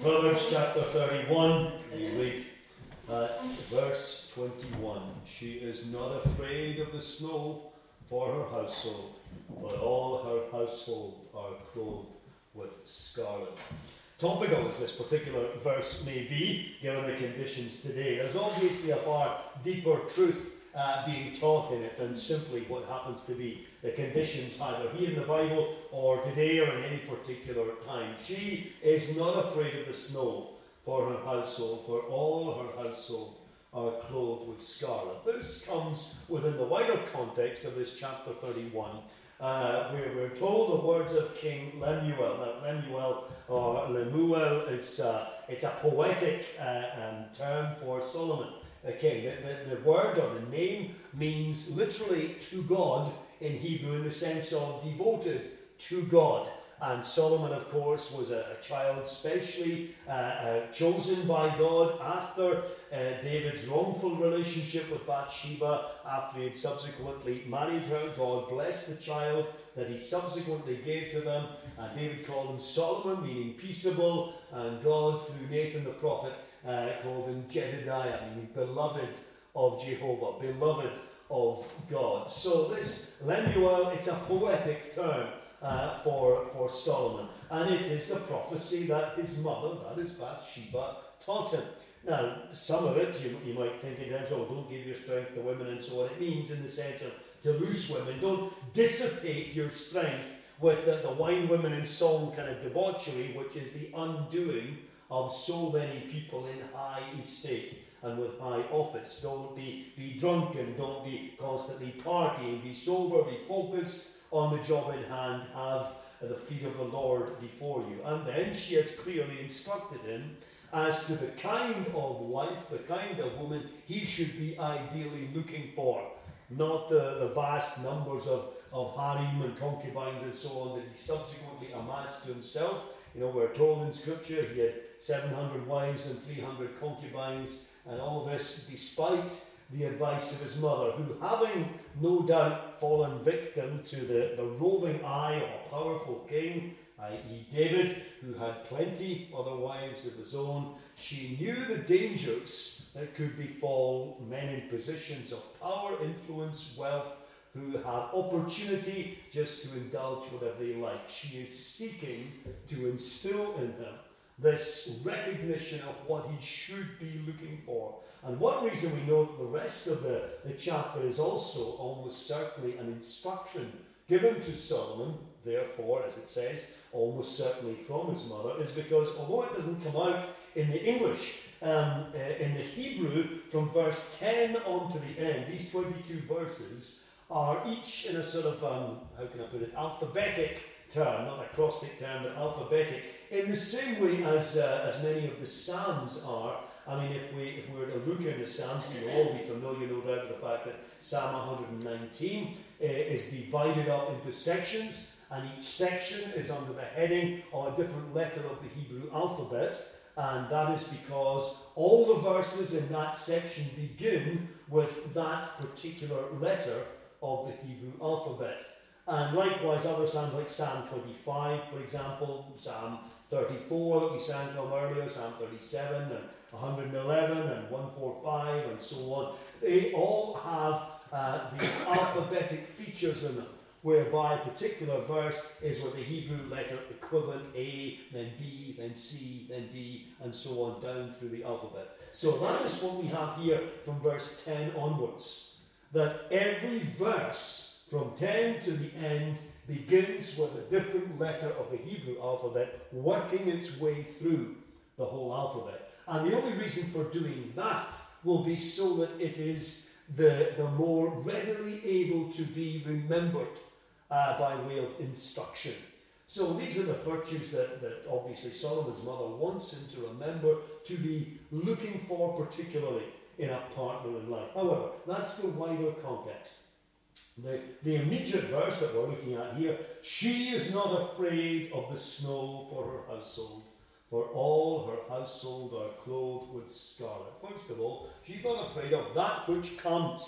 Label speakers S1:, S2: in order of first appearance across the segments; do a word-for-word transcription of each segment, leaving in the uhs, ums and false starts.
S1: Proverbs chapter thirty-one, we read at verse twenty-one. She is not afraid of the snow for her household, but all her household are clothed with scarlet. Topical as this particular verse may be, given the conditions today, there's obviously a far deeper truth uh, being taught in it than simply what happens to be the conditions either here in the Bible or today or in any particular time. She is not afraid of the snow for her household, for all her household are clothed with scarlet. This comes within the wider context of this chapter thirty-one, uh, where we're told the words of King Lemuel. Now, Lemuel, or Lemuel, it's, uh, it's a poetic uh, um, term for Solomon, the king. The, the, the word or the name means literally to God in Hebrew, in the sense of devoted to God. And Solomon, of course, was a, a child specially uh, uh, chosen by God after uh, David's wrongful relationship with Bathsheba, after he had subsequently married her. God blessed the child that he subsequently gave to them. And David called him Solomon, meaning peaceable, and God, through Nathan the prophet, uh, called him Jedediah, meaning beloved of Jehovah, beloved of God. So this Lemuel, it's a poetic term Uh, for, for Solomon, and it is the prophecy that his mother, that is Bathsheba, taught him. Now, some of it you, you might think in terms of, oh, don't give your strength to women and so on. It means in the sense of to loose women. Don't dissipate your strength with the, the wine, women and song kind of debauchery, which is the undoing of so many people in high estate and with high office. Don't be, be drunken, don't be constantly partying, be sober, be focused on the job in hand, have the feet of the Lord before you. And then she has clearly instructed him as to the kind of wife, the kind of woman he should be ideally looking for. Not the, the vast numbers of, of harem and concubines and so on that he subsequently amassed to himself. You know, we're told in Scripture he had seven hundred wives and three hundred concubines, and all this despite the advice of his mother, who, having no doubt fallen victim to the, the roving eye of a powerful king, that is. David, who had plenty other wives of his own, she knew the dangers that could befall men in positions of power, influence, wealth, who have opportunity just to indulge whatever they like. She is seeking to instill in him this recognition of what he should be looking for. And one reason we know that the rest of the, the chapter is also almost certainly an instruction given to Solomon, therefore, as it says, almost certainly from his mother, is because although it doesn't come out in the English, um, uh, in the Hebrew, from verse ten on to the end, these twenty-two verses are each in a sort of, um, how can I put it, alphabetic term, not acrostic term, but alphabetic, in the same way as uh, as many of the Psalms are. I mean, if we if we were to look into Psalms, you'll all be familiar, no doubt, with the fact that Psalm one hundred nineteen uh, is divided up into sections, and each section is under the heading of a different letter of the Hebrew alphabet, and that is because all the verses in that section begin with that particular letter of the Hebrew alphabet. And likewise, other psalms like Psalm twenty-five, for example, Psalm thirty-four that we sang from earlier, Psalm thirty-seven, and one hundred eleven, and one forty-five, and so on. They all have uh, these alphabetic features in them, whereby a particular verse is with the Hebrew letter equivalent A, then B, then C, then D, and so on down through the alphabet. So that is what we have here from verse ten onwards, that every verse from ten to the end begins with a different letter of the Hebrew alphabet working its way through the whole alphabet. And the only reason for doing that will be so that it is the, the more readily able to be remembered uh, by way of instruction. So these are the virtues that, that obviously Solomon's mother wants him to remember, to be looking for particularly in a partner in life. However, that's the wider context. The, the immediate verse that we're looking at here, she is not afraid of the snow for her household, for all her household are clothed with scarlet. First of all, she's not afraid of that which comes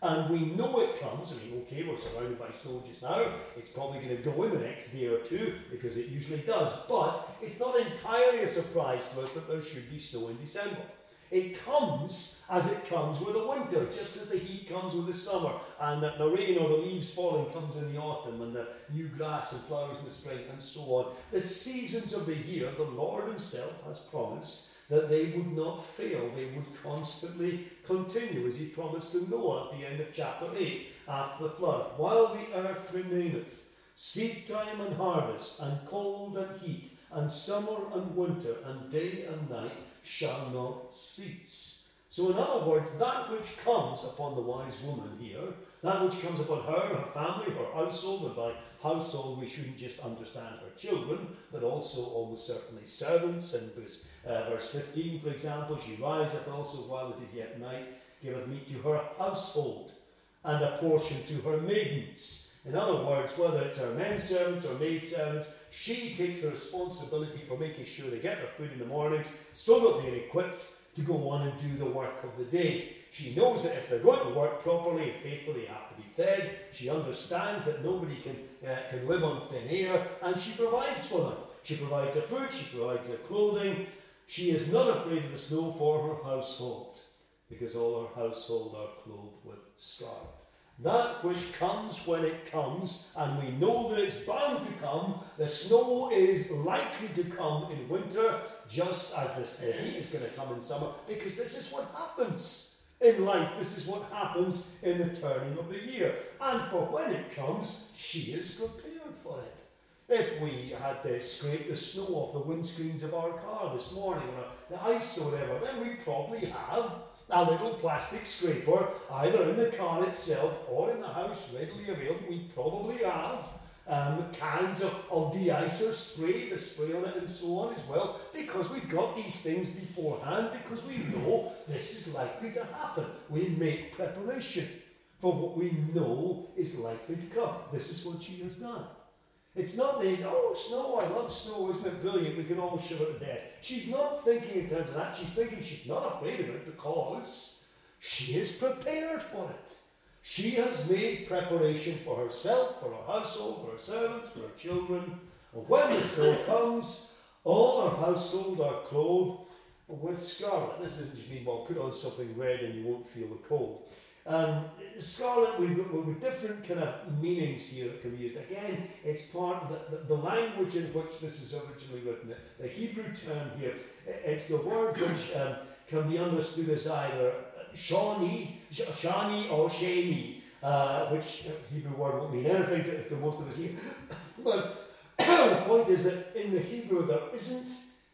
S1: And we know it comes. I mean, okay, we're surrounded by snow just now. It's probably going to go in the next day or two, because it usually does. But it's not entirely a surprise to us that there should be snow in December. It comes as it comes with the winter, just as the heat comes with the summer, and the, the rain or the leaves falling comes in the autumn, and the new grass and flowers in the spring, and so on. The seasons of the year, the Lord himself has promised that they would not fail. They would constantly continue, as he promised to Noah at the end of chapter eight, after the flood. While the earth remaineth, seed time and harvest, and cold and heat, and summer and winter, and day and night shall not cease. So in other words, that which comes upon the wise woman here, that which comes upon her, her family, her household, and by household we shouldn't just understand her children, but also almost certainly servants. And verse, uh, verse fifteen, for example, she riseth also while it is yet night, giveth meat to her household, and a portion to her maidens. In other words, whether it's her men servants or maid servants, she takes the responsibility for making sure they get their food in the mornings so that they're equipped to go on and do the work of the day. She knows that if they're going to work properly and faithfully, they have to be fed. She understands that nobody can, uh, can live on thin air, and she provides for them. She provides their food, she provides their clothing. She is not afraid of the snow for her household, because all her household are clothed with scarlet. That which comes when it comes, and we know that it's bound to come. The snow is likely to come in winter, just as this heat is going to come in summer, because this is what happens in life. This is what happens in the turning of the year. And for when it comes, she is prepared for it. If we had to scrape the snow off the windscreens of our car this morning, or the ice or whatever, then we probably have a little plastic scraper, either in the car itself or in the house, readily available. We probably have um, cans of, of de-icer spray, the spray on it and so on as well, because we've got these things beforehand, because we know this is likely to happen. We make preparation for what we know is likely to come. This is what she has done. It's not this, oh, snow, I love snow, isn't it brilliant, we can all shiver to death. She's not thinking in terms of that. She's thinking she's not afraid of it because she is prepared for it. She has made preparation for herself, for her household, for her servants, for her children. And when the snow comes, all her household are clothed with scarlet. This doesn't just mean, well, put on something red and you won't feel the cold. Um, scarlet, we've got, we've got different kind of meanings here that can be used. Again, it's part of the, the, the language in which this is originally written. The, the Hebrew term here, it's the word which um, can be understood as either shani, shani or shani, uh, which Hebrew word won't mean anything to, to most of us here. But the point is that in the Hebrew there isn't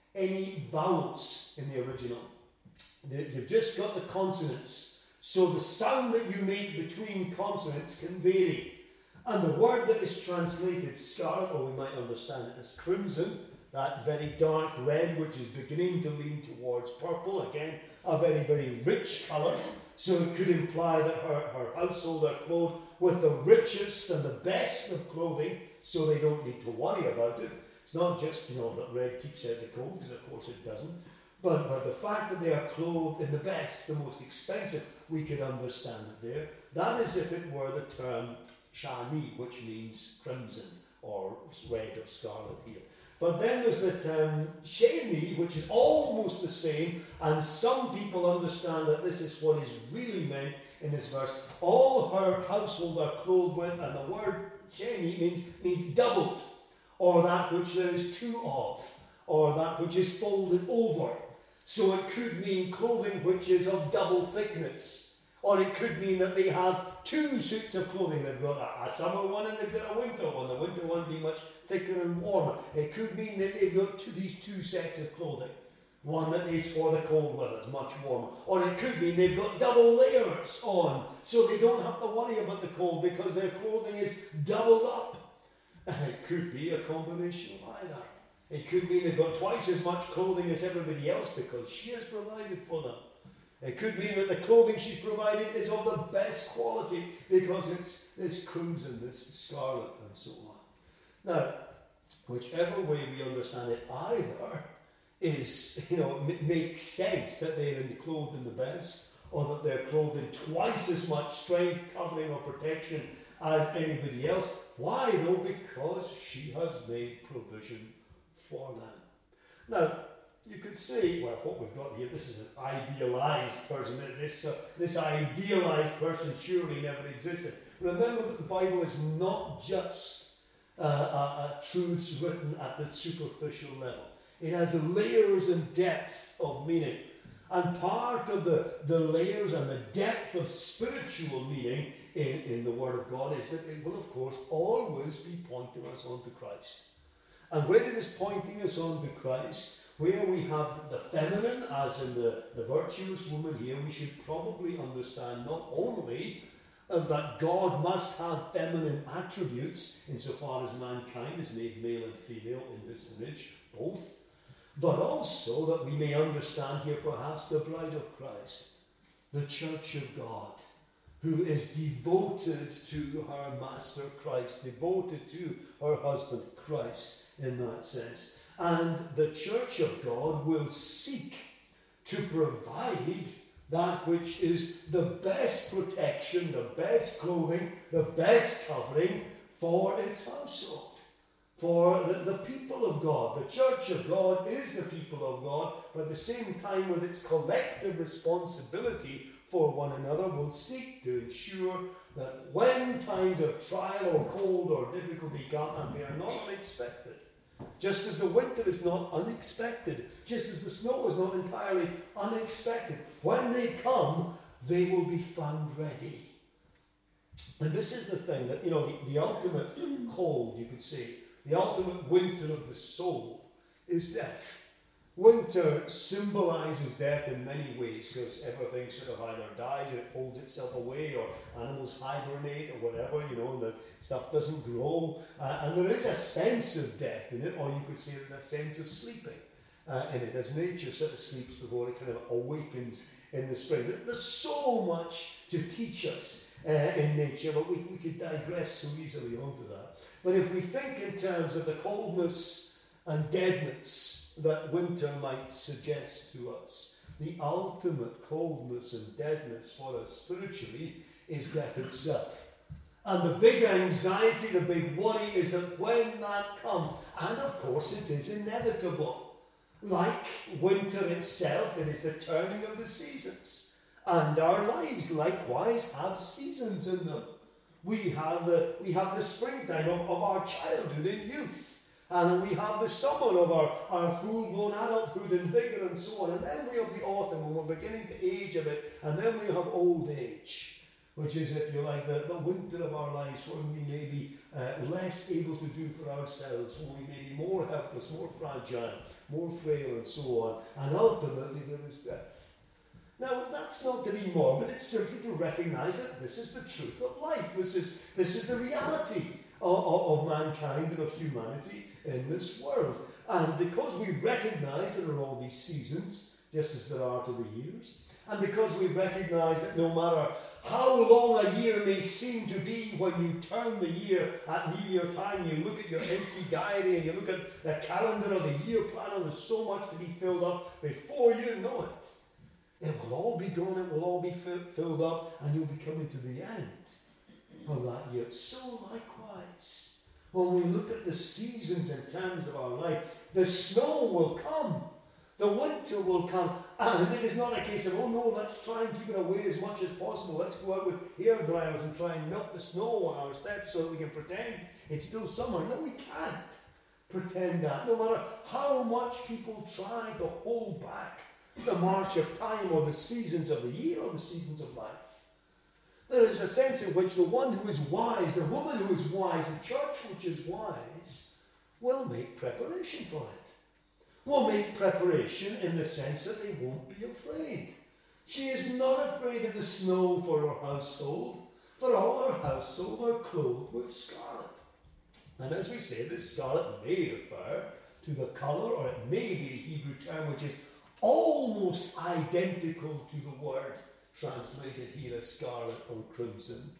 S1: any vowels in the original. You've just got the consonants. So the sound that you make between consonants can vary. And the word that is translated scarlet, or we might understand it as crimson, that very dark red which is beginning to lean towards purple, again, a very, very rich colour. So it could imply that her, her household are clothed with the richest and the best of clothing, so they don't need to worry about it. It's not just, you know, that red keeps out the cold, because of course it doesn't. But, but the fact that they are clothed in the best, the most expensive, we could understand it there. That is if it were the term shani, which means crimson, or red or scarlet here. But then there's the term shani, which is almost the same, and some people understand that this is what is really meant in this verse. All her household are clothed with, and the word shani means, means doubled, or that which there is two of, or that which is folded over. So it could mean clothing which is of double thickness. Or it could mean that they have two suits of clothing. They've got a, a summer one and they've got a winter one. The winter one being much thicker and warmer. It could mean that they've got two, these two sets of clothing. One that is for the cold weather, it's much warmer. Or it could mean they've got double layers on, so they don't have to worry about the cold because their clothing is doubled up. And it could be a combination of either. It could mean they've got twice as much clothing as everybody else because she has provided for them. It could mean that the clothing she's provided is of the best quality because it's this crimson, this scarlet, and so on. Now, whichever way we understand it, either is, you know, m- makes sense that they're clothed in the best, or that they're clothed in twice as much strength, covering, or protection as anybody else. Why though? Because she has made provision for them. Now, you could say, well, what we've got here, this is an idealized person. This, uh, this idealized person surely never existed. Remember that the Bible is not just uh, uh, uh, truths written at the superficial level. It has layers and depth of meaning. And part of the, the layers and the depth of spiritual meaning in, in the Word of God is that it will, of course, always be pointing us on to Christ. And where it is pointing us on to Christ, where we have the feminine, as in the, the virtuous woman here, we should probably understand not only uh, that God must have feminine attributes insofar as mankind is made male and female in this image, both, but also that we may understand here perhaps the bride of Christ, the church of God, who is devoted to her master Christ, devoted to her husband Christ in that sense. And the church of God will seek to provide that which is the best protection, the best clothing, the best covering for its household. For the, the people of God, the church of God is the people of God, but at the same time with its collective responsibility for one another will seek to ensure that when times of trial or cold or difficulty come, and they are not unexpected, just as the winter is not unexpected, just as the snow is not entirely unexpected, when they come, they will be found ready. And this is the thing that, you know, the, the ultimate cold, you could say, the ultimate winter of the soul is death. Winter symbolizes death in many ways because everything sort of either dies or it folds itself away, or animals hibernate or whatever, you know, and the stuff doesn't grow. Uh, and there is a sense of death in it, or you could say there's a sense of sleeping uh, in it, as nature sort of sleeps before it kind of awakens in the spring. There's so much to teach us uh, in nature, but we, we could digress so easily onto that. But if we think in terms of the coldness and deadness that winter might suggest to us, the ultimate coldness and deadness for us spiritually is death itself. And the big anxiety, the big worry is that when that comes, and of course it is inevitable, like winter itself, it is the turning of the seasons. And our lives likewise have seasons in them. We have the, we have the springtime of, of our childhood and youth. And we have the summer of our, our full-blown adulthood and vigour and so on. And then we have the autumn when we're beginning to age a bit. And then we have old age, which is, if you like, the, the winter of our lives when we may be uh, less able to do for ourselves, when we may be more helpless, more fragile, more frail and so on. And ultimately there is death. Now, that's not to be morbid, it's simply to recognise that this is the truth of life. This is, this is the reality of, of, of mankind and of humanity in this world. And because we recognise there are all these seasons, just as there are to the years, and because we recognise that no matter how long a year may seem to be, when you turn the year at New Year time, you look at your empty diary and you look at the calendar or the year planner, there's so much to be filled up before you know it. It will all be gone, it will all be f- filled up, and you'll be coming to the end of that year. So likewise, when we look at the seasons in terms of our life, the snow will come, the winter will come, and it is not a case of, oh no, let's try and keep it away as much as possible. Let's go out with hair dryers and try and melt the snow on our steps so that we can pretend it's still summer. No, we can't pretend that. No matter how much people try to hold back the march of time or the seasons of the year or the seasons of life, there is a sense in which the one who is wise, the woman who is wise, the church which is wise, will make preparation for it. Will make preparation in the sense that they won't be afraid. She is not afraid of the snow for her household, for all her household are clothed with scarlet. And as we say, this scarlet may refer to the colour, or it may be a Hebrew term which is almost identical to the word translated here as scarlet or crimson.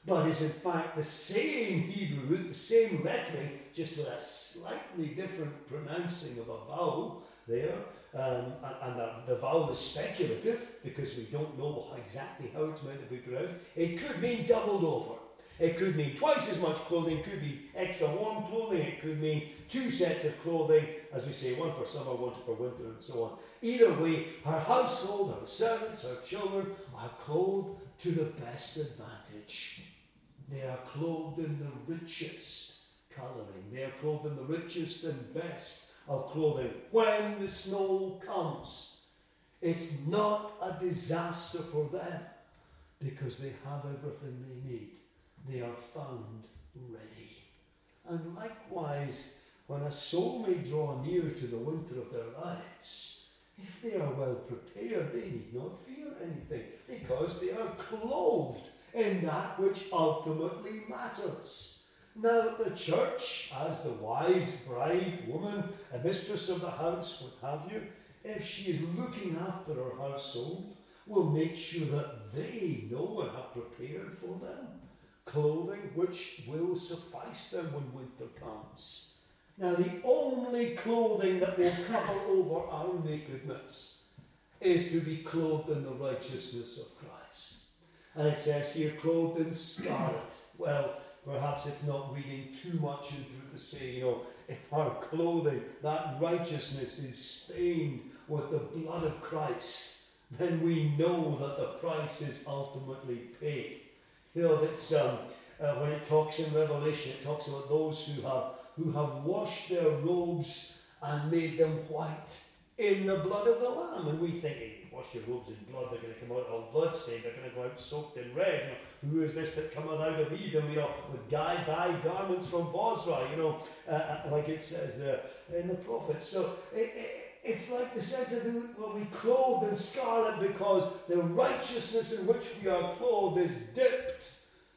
S1: but is in fact the same Hebrew root, the same lettering, just with a slightly different pronouncing of a vowel there. Um, and and the, the vowel is speculative because we don't know exactly how it's meant to be pronounced. It could mean doubled over. It could mean twice as much clothing, it could be extra warm clothing, it could mean two sets of clothing, as we say, one for summer, one for winter, and so on. Either way, her household, her servants, her children are clothed to the best advantage. They are clothed in the richest colouring. They are clothed in the richest and best of clothing. When the snow comes, it's not a disaster for them because they have everything they need. They are found ready. And likewise, when a soul may draw near to the winter of their lives, if they are well prepared, they need not fear anything, because they are clothed in that which ultimately matters. Now, the church, as the wise bride, woman, a mistress of the house, what have you, if she is looking after her household, will make sure that they know and have prepared for them clothing which will suffice them when winter comes. Now, the only clothing that will cover over our nakedness is to be clothed in the righteousness of Christ. And it says here, clothed in scarlet. Well, perhaps it's not reading too much into it to say, you know, if our clothing, that righteousness, is stained with the blood of Christ, then we know that the price is ultimately paid. You know, that's um, uh, when it talks in Revelation, it talks about those who have who have washed their robes and made them white in the blood of the Lamb. And we think, hey, wash your robes in blood, they're going to come out all bloodstained, they're going to go out soaked in red. You know, who is this that cometh out of Edom, you know, with dyed, dyed garments from Bozrah, you know, uh, like it says there in the prophets. So it, it, it's like the sense of, well, we clothed in scarlet because the righteousness in which we are clothed is dipped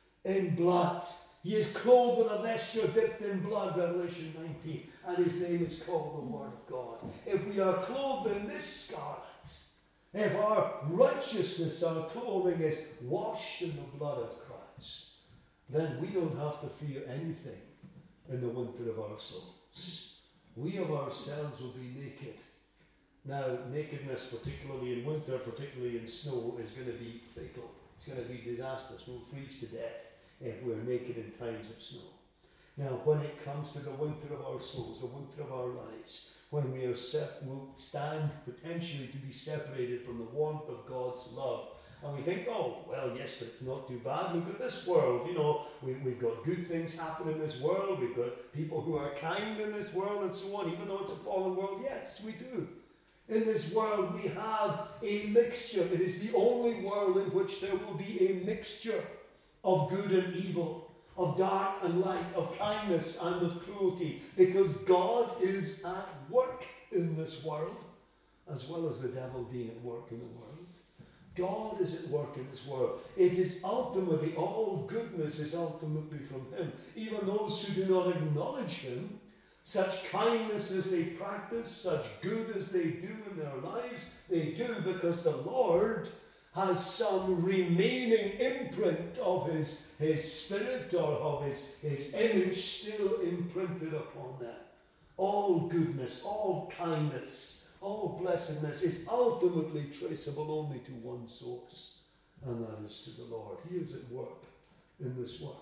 S1: in blood. He is clothed with a vesture dipped in blood, Revelation nineteen, and his name is called the Word of God. If we are clothed in this scarlet, if our righteousness, our clothing is washed in the blood of Christ, then we don't have to fear anything in the winter of our souls. We of ourselves will be naked. Now, nakedness, particularly in winter, particularly in snow, is going to be fatal. It's going to be disastrous. We'll freeze to death if we're naked in times of snow. Now, when it comes to the winter of our souls, the winter of our lives, when we are set, we'll stand potentially to be separated from the warmth of God's love. And we think, oh, well, yes, but it's not too bad. Look at this world. You know, we, we've got good things happening in this world. We've got people who are kind in this world and so on, even though it's a fallen world. Yes, we do. In this world, we have a mixture. It is the only world in which there will be a mixture of good and evil, of dark and light, of kindness and of cruelty, because God is at work in this world, as well as the devil being at work in the world. God is at work in this world. It is ultimately, all goodness is ultimately from him. Even those who do not acknowledge him, such kindness as they practice, such good as they do in their lives, they do because the Lord has some remaining imprint of his, his spirit or of his, his image still imprinted upon them. All goodness, all kindness, all blessedness is ultimately traceable only to one source, and that is to the Lord. He is at work in this world.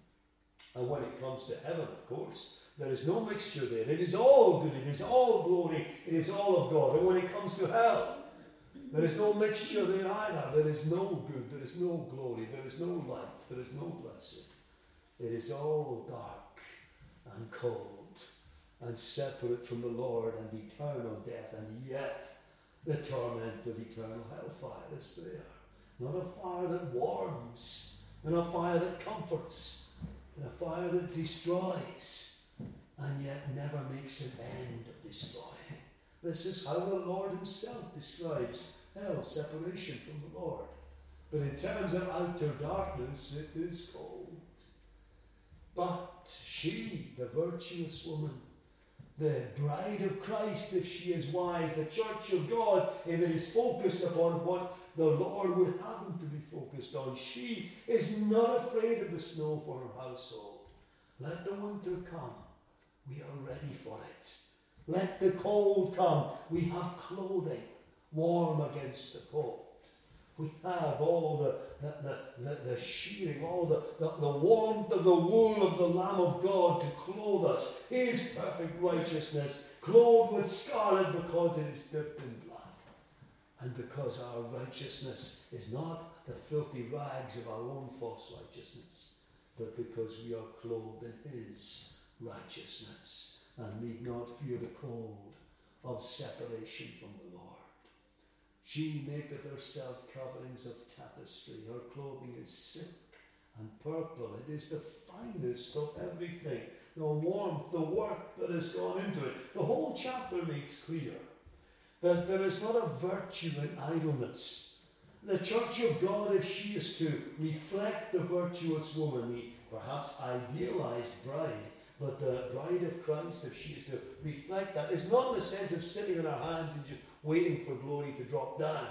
S1: And when it comes to heaven, of course, there is no mixture there. It is all good, it is all glory, it is all of God. And when it comes to hell, there is no mixture there either. There is no good, there is no glory, there is no light, there is no blessing. It is all dark and cold and separate from the Lord and eternal death, and yet the torment of eternal hellfire is there. Not a fire that warms, not a fire that comforts, but a fire that destroys, and yet never makes an end of destroying. This is how the Lord himself describes hell, separation from the Lord. But in terms of outer darkness, it is cold. But she, the virtuous woman, the bride of Christ, if she is wise, the church of God, if it is focused upon what the Lord would have them to be focused on. She is not afraid of the snow for her household. Let the winter come. We are ready for it. Let the cold come. We have clothing warm against the cold. We have all the, the, the, the, the shearing, all the, the, the warmth of the wool of the Lamb of God to clothe us. His perfect righteousness, clothed with scarlet because it is dipped in blood. And because our righteousness is not the filthy rags of our own false righteousness, but because we are clothed in His righteousness and need not fear the cold of separation from the Lord. She maketh herself coverings of tapestry. Her clothing is silk and purple. It is the finest of everything. The warmth, the work that has gone into it. The whole chapter makes clear that there is not a virtue in idleness. The church of God, if she is to reflect the virtuous woman, the perhaps idealized bride, but the bride of Christ, if she is to reflect that, is not in the sense of sitting on her hands and just waiting for glory to drop down.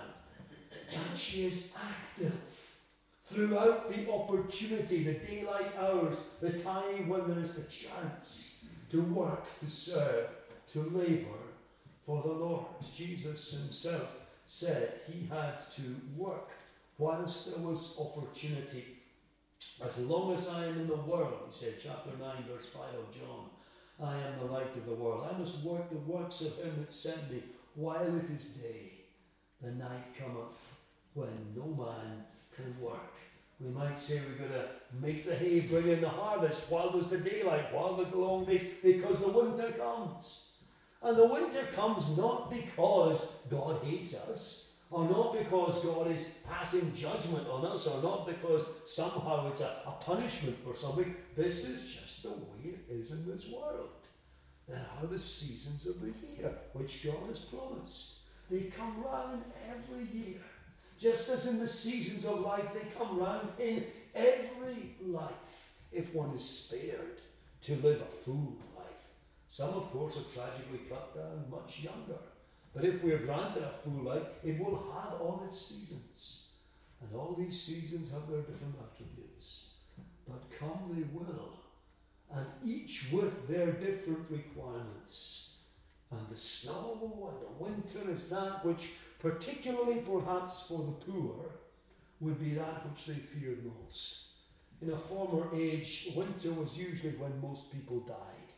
S1: But she is active throughout the opportunity, the daylight hours, the time when there is the chance to work, to serve, to labour for the Lord. Jesus himself said he had to work whilst there was opportunity. As long as I am in the world, he said, chapter nine, verse five of John, I am the light of the world. I must work the works of him that sent me while it is day. The night cometh when no man can work. We might say we've got to make the hay, bring in the harvest while there's the daylight, while there's the long days, because the winter comes. And the winter comes not because God hates us, or not because God is passing judgment on us, or not because somehow it's a, a punishment for something. This is just the way it is in this world. There are the seasons of the year which God has promised. They come round every year. Just as in the seasons of life, they come round in every life, if one is spared to live a full life. Some, of course, are tragically cut down much younger. But if we are granted a full life, it will have all its seasons. And all these seasons have their different attributes. But come they will, and each with their different requirements. And the snow and the winter is that which, particularly perhaps for the poor, would be that which they feared most. In a former age, winter was usually when most people died.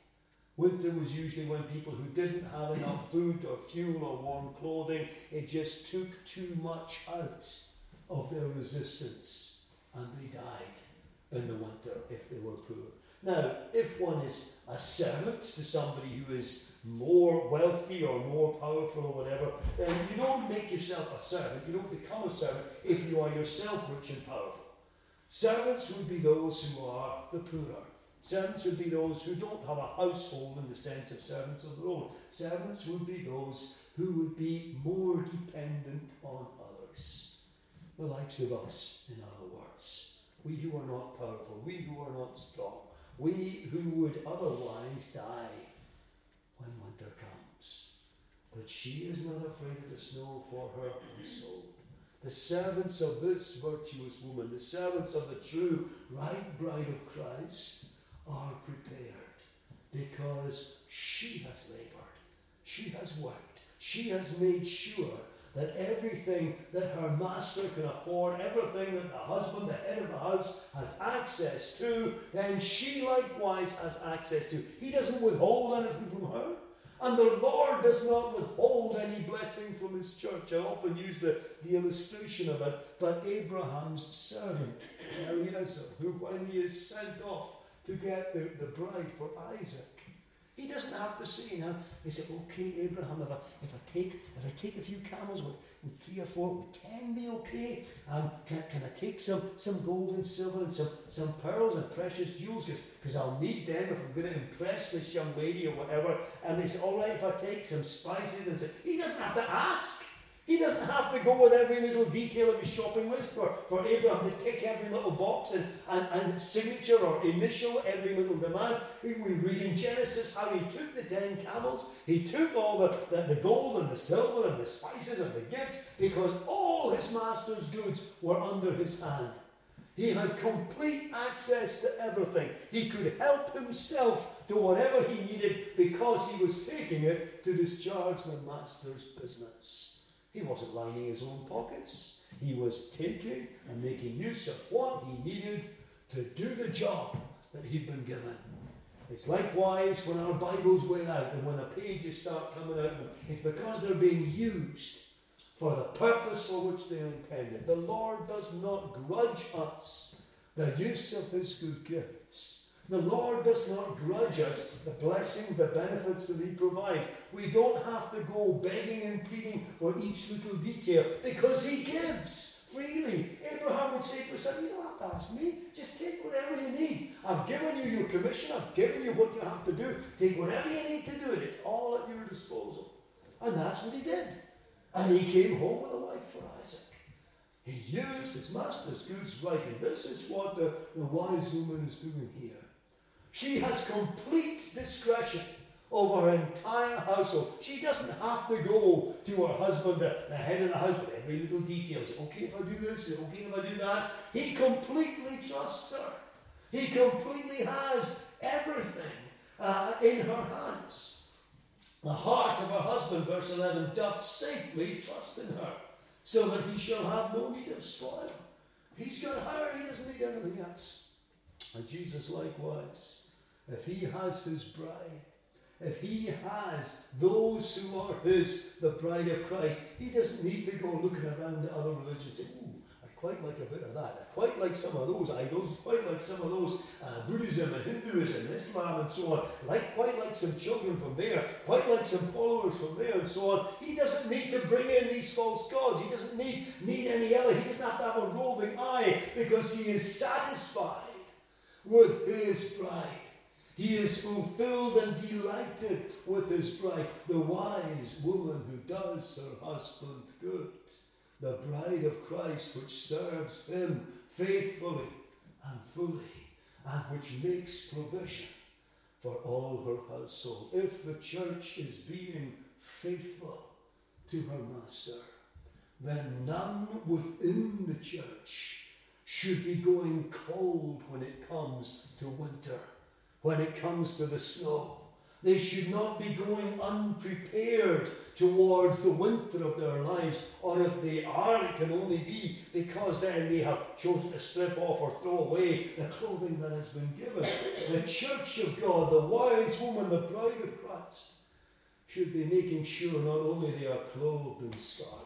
S1: Winter was usually when people who didn't have enough food or fuel or warm clothing, it just took too much out of their resistance, and they died in the winter if they were poor. Now, if one is a servant to somebody who is more wealthy or more powerful or whatever, then you don't make yourself a servant. You don't become a servant if you are yourself rich and powerful. Servants would be those who are the poorer. Servants would be those who don't have a household in the sense of servants of their own. Servants would be those who would be more dependent on others. The likes of us, in other words. We who are not powerful, we who are not strong, we who would otherwise die when winter comes. But she is not afraid of the snow for her household. The servants of this virtuous woman, the servants of the true right bride of Christ, are prepared because she has labored, she has worked, she has made sure that everything that her master can afford, everything that the husband, the head of the house, has access to, then she likewise has access to. He doesn't withhold anything from her, and the Lord does not withhold any blessing from his church. I often use the, the illustration of it, but Abraham's servant, Eliezer, who when he is sent off to get the, the bride for Isaac, he doesn't have to say now, is it okay, Abraham, if I, if I take if I take a few camels, would, would three or four, would ten be okay? Um, can, can I take some, some gold and silver and some, some pearls and precious jewels? Because I'll need them if I'm going to impress this young lady or whatever. And they say, all right, if I take some spices and so, he doesn't have to ask. He doesn't have to go with every little detail of his shopping list for, for Abraham to tick every little box and, and, and signature or initial every little demand. We, we read in Genesis how he took the ten camels, he took all the, the, the gold and the silver and the spices and the gifts, because all his master's goods were under his hand. He had complete access to everything. He could help himself to whatever he needed because he was taking it to discharge the master's business. He wasn't lining his own pockets. He was taking and making use of what he needed to do the job that he'd been given. It's likewise when our Bibles wear out and when the pages start coming out of them. It's because they're being used for the purpose for which they are intended. The Lord does not grudge us the use of his good gifts. The Lord does not grudge us the blessings, the benefits that he provides. We don't have to go begging and pleading for each little detail because he gives freely. Abraham would say to his son, you don't have to ask me. Just take whatever you need. I've given you your commission. I've given you what you have to do. Take whatever you need to do it. It's all at your disposal. And that's what he did. And he came home with a wife for Isaac. He used his master's goods rightly. This is what the, the wise woman is doing here. She has complete discretion over her entire household. She doesn't have to go to her husband, the, the head of the house, with every little detail. Is it okay if I do this? Is it okay if I do that? He completely trusts her. He completely has everything uh, in her hands. The heart of her husband, verse eleven, doth safely trust in her, so that he shall have no need of spoil. He's got her, he doesn't need anything else. And Jesus likewise, if he has his bride, if he has those who are his, the bride of Christ, he doesn't need to go looking around at other religions and say, ooh, I quite like a bit of that. I quite like some of those idols, quite like some of those uh, Buddhism and Hinduism and Islam and so on. Like, quite like some children from there, quite like some followers from there and so on. He doesn't need to bring in these false gods. He doesn't need, need any other. He doesn't have to have a roving eye because he is satisfied with his bride. He is fulfilled and delighted with his bride, the wise woman who does her husband good, the bride of Christ which serves him faithfully and fully, and which makes provision for all her household. If the church is being faithful to her master, then none within the church should be going cold when it comes to winter. When it comes to the snow, they should not be going unprepared towards the winter of their lives, or if they are, it can only be because then they have chosen to strip off or throw away the clothing that has been given. The church of God, the wise woman, the bride of Christ, should be making sure not only they are clothed in scarlet,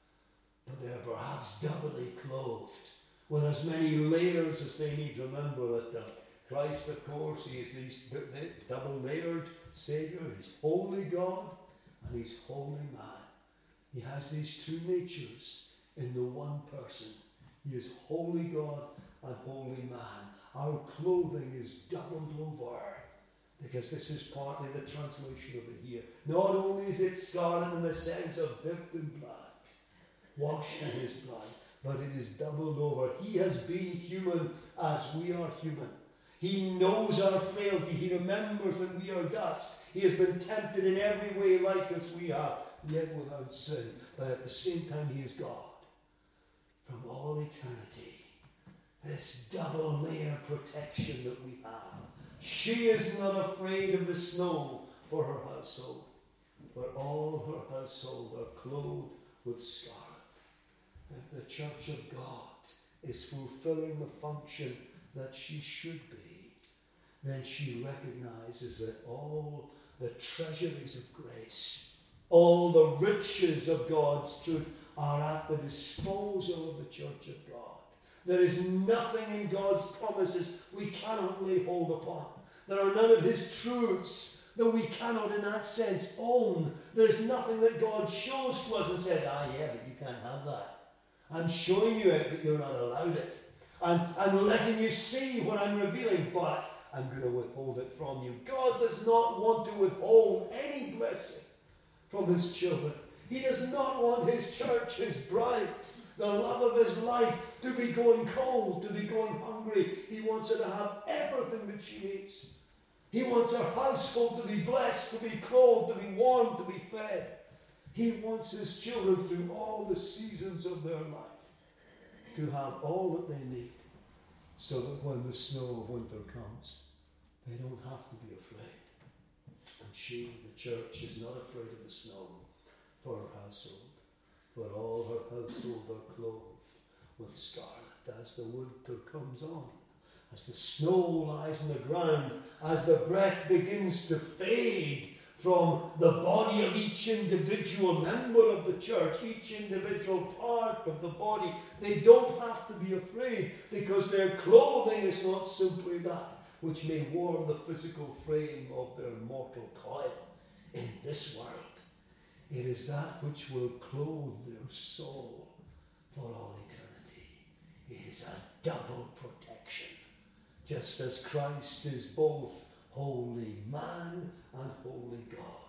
S1: but they are perhaps doubly clothed with as many layers as they need. Remember that the Christ, of course, he is this double-layered Saviour. He's holy God and he's holy man. He has these two natures in the one person. He is holy God and holy man. Our clothing is doubled over because this is partly the translation of it here. Not only is it scarlet in the sense of dipped in blood, washed in his blood, but it is doubled over. He has been human as we are human. He knows our frailty. He remembers that we are dust. He has been tempted in every way like as we are, yet without sin. But at the same time, he is God from all eternity. This double layer protection that we have. She is not afraid of the snow for her household, for all her household are clothed with scarlet. If the church of God is fulfilling the function that she should be, then she recognizes that all the treasuries of grace, all the riches of God's truth are at the disposal of the church of God. There is nothing in God's promises we cannot lay hold upon. There are none of his truths that we cannot in that sense own. There is nothing that God shows to us and says, ah yeah, but you can't have that. I'm showing you it, but you're not allowed it. I'm, I'm letting you see what I'm revealing, but I'm going to withhold it from you. God does not want to withhold any blessing from his children. He does not want his church, his bride, the love of his life, to be going cold, to be going hungry. He wants her to have everything that she needs. He wants her household to be blessed, to be clothed, to be warmed, to be fed. He wants his children through all the seasons of their life to have all that they need, so that when the snow of winter comes, they don't have to be afraid. And she, the church, is not afraid of the snow for her household, for all her household are clothed with scarlet as the winter comes on, as the snow lies on the ground, as the breath begins to fade from the body of each individual member of the church, each individual part of the body. They don't have to be afraid, because their clothing is not simply that which may warm the physical frame of their mortal toil in this world. It is that which will clothe their soul for all eternity. It is a double protection. Just as Christ is both holy man and holy God,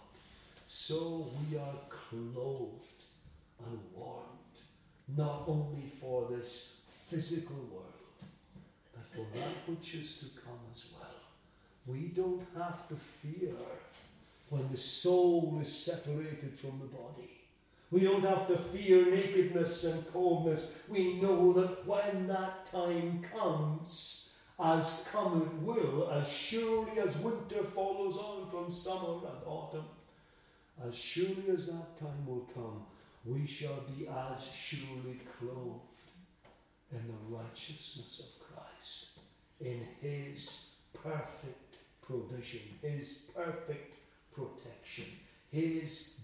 S1: so we are clothed and warmed, not only for this physical world, but for that which is to come as well. We don't have to fear when the soul is separated from the body. We don't have to fear nakedness and coldness. We know that when that time comes, as come it will, as surely as winter follows on from summer and autumn, as surely as that time will come, we shall be as surely clothed in the righteousness of Christ, in his perfect provision, his perfect protection, his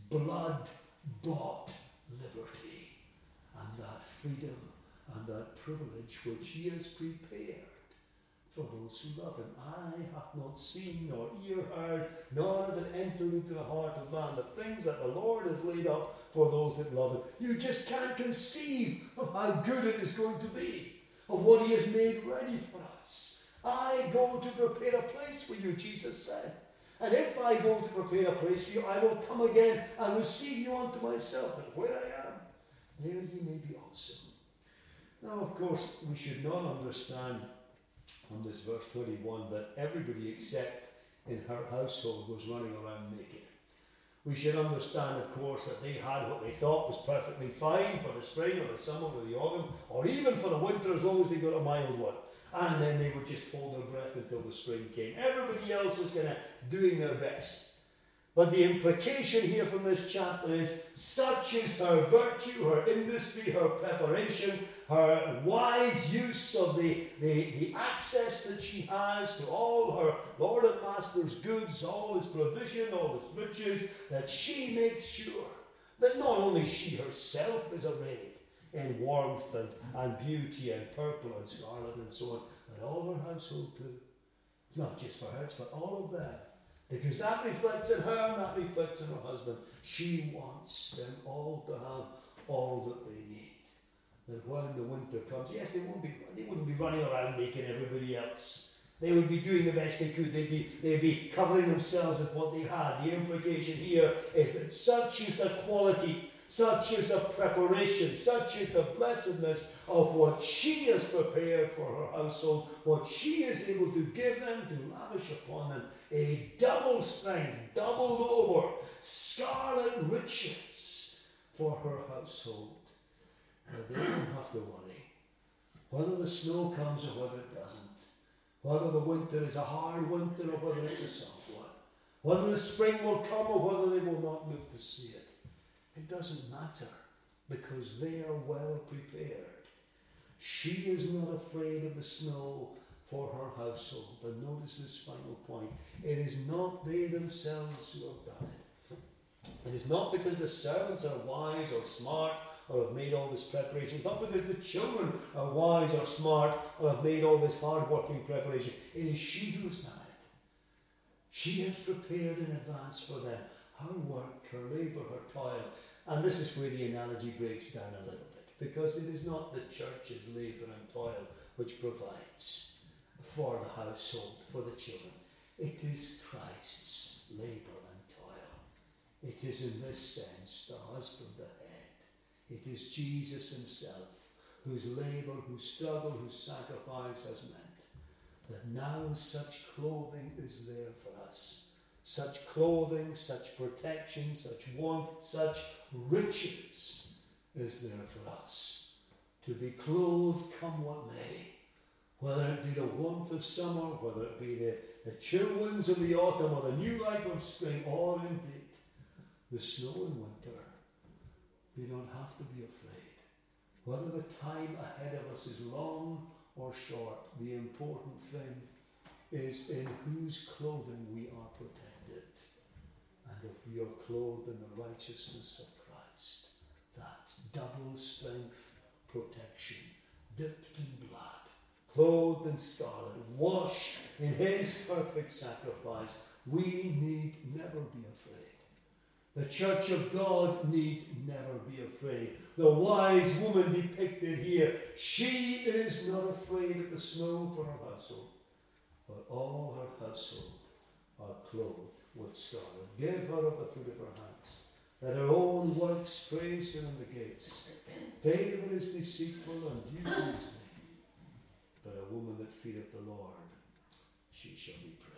S1: blood-bought liberty, and that freedom and that privilege which he has prepared for those who love him. Eye hath not seen, nor ear heard, nor hath it entered into the heart of man, the things that the Lord has laid up for those that love him. You just can't conceive of how good it is going to be, of what he has made ready for us. I go to prepare a place for you, Jesus said. And if I go to prepare a place for you, I will come again and receive you unto myself. And where I am, there ye may be also. Now, of course, we should not understand on this verse twenty-one that everybody except in her household was running around naked. We should understand, of course, that they had what they thought was perfectly fine for the spring or the summer or the autumn, or even for the winter, as long as they got a mild one. And then they would just hold their breath until the spring came. Everybody else was kind of doing their best. But the implication here from this chapter is, such is her virtue, her industry, her preparation, her wise use of the, the, the access that she has to all her Lord and Master's goods, all his provision, all his riches, that she makes sure that not only she herself is arrayed in warmth and, and beauty and purple and scarlet and so on, but all her household too. It's not just for her, it's for all of them. Because that reflects in her and that reflects in her husband. She wants them all to have all that they need. That when the winter comes, yes, they won't be they wouldn't be running around making everybody else. They would be doing the best they could. They'd be they'd be covering themselves with what they had. The implication here is that such is the quality, such is the preparation, such is the blessedness of what she has prepared for her household, what she is able to give them, to lavish upon them, a double strength, doubled over, scarlet riches for her household. But they don't have to worry whether the snow comes or whether it doesn't, whether the winter is a hard winter or whether it's a soft one, whether the spring will come or whether they will not live to see it. It doesn't matter, because they are well prepared. She is not afraid of the snow for her household. And notice this final point. It is not they themselves who have done it. It is not because the servants are wise or smart or have made all this preparation. It's not because the children are wise or smart or have made all this hard-working preparation. It is she who has done it. She has prepared in advance for them her work, her labour, her toil. And this is where the analogy breaks down a little bit, because it is not the church's labour and toil which provides for the household, for the children. It is Christ's labour and toil It is in this sense the husband, the head. It is Jesus himself, whose labour, whose struggle, whose sacrifice has meant that now such clothing is there for us. Such clothing, such protection, such warmth, such riches is there for us. To be clothed come what may. Whether it be the warmth of summer, whether it be the, the chill winds of the autumn or the new life of spring, or indeed the snow in winter, we don't have to be afraid. Whether the time ahead of us is long or short, the important thing is in whose clothing we are protected. And if we are clothed in the righteousness of Christ, that double strength protection, dipped in blood, clothed in scarlet, washed in his perfect sacrifice, we need never be afraid. The church of God need never be afraid. The wise woman depicted here, she is not afraid of the snow for her household, but all her household are clothed with scarlet. Give her of the fruit of her hands, that her own works praise her in the gates. Favour is deceitful and beauty is vain, but a woman that feareth the Lord, she shall be praised.